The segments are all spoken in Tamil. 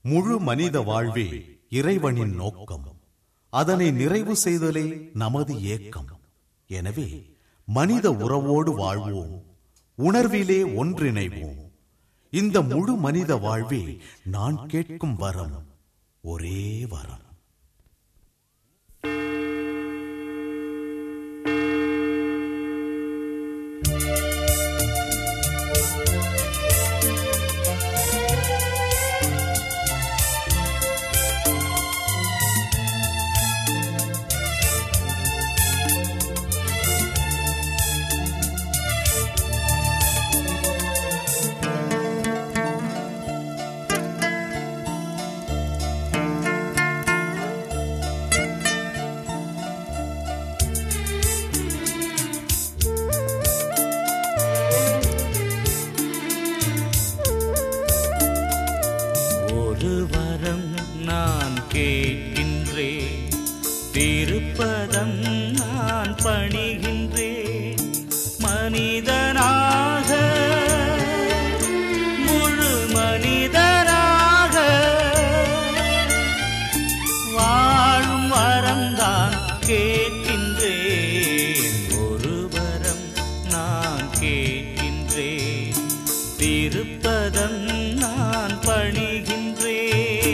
முழு மனித வாழ்வே இறைவனின் நோக்கம். அதனை நிறைவு செய்தலே நமது ஏக்கம். எனவே மனித உறவோடு வாழ்வோம், உணர்விலே ஒன்றிணைவோம். இந்த முழு மனித வாழ்வே நான் கேட்கும் வரம், ஒரே வரம். திருப்பதம் நான் பணிகின்றேன். மனிதனாக, முழு மனிதனாக வாழும் வரம்தான் கேட்கின்றேன். ஒரு வரம் நான் கேட்கின்றேன். திருப்பதம் நான் பணிகின்றேன்.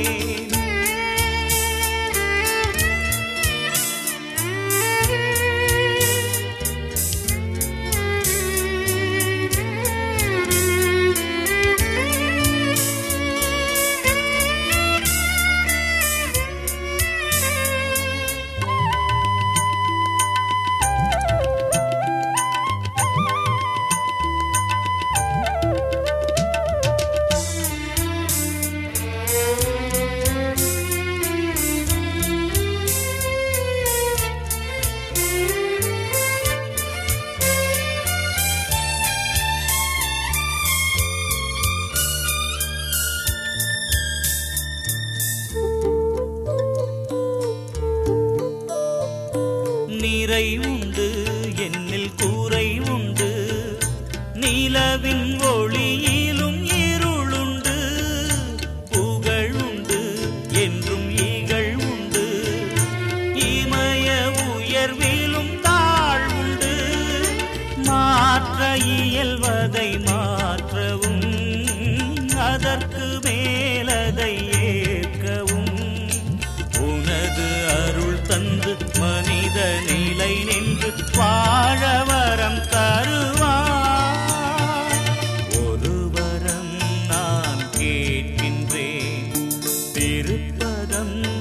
நிறை உண்டு என்னில் கூரை உண்டு, நிலவின் ஒளியிலும் இருளுண்டு. புகழ் உண்டு என்றும் இகழ் உண்டு, இமய உயர்விலும் தாழ்வுண்டு. மாற்ற இயல்வதை மாற்றவும், அதற்கு மேலதை ஏற்கவும் உனது அருள் தந்து மனித நிலை நின்று வாழ வரம் தருவார். ஒரு வரம் நான் கேட்கின்றேன். திருப்பதம்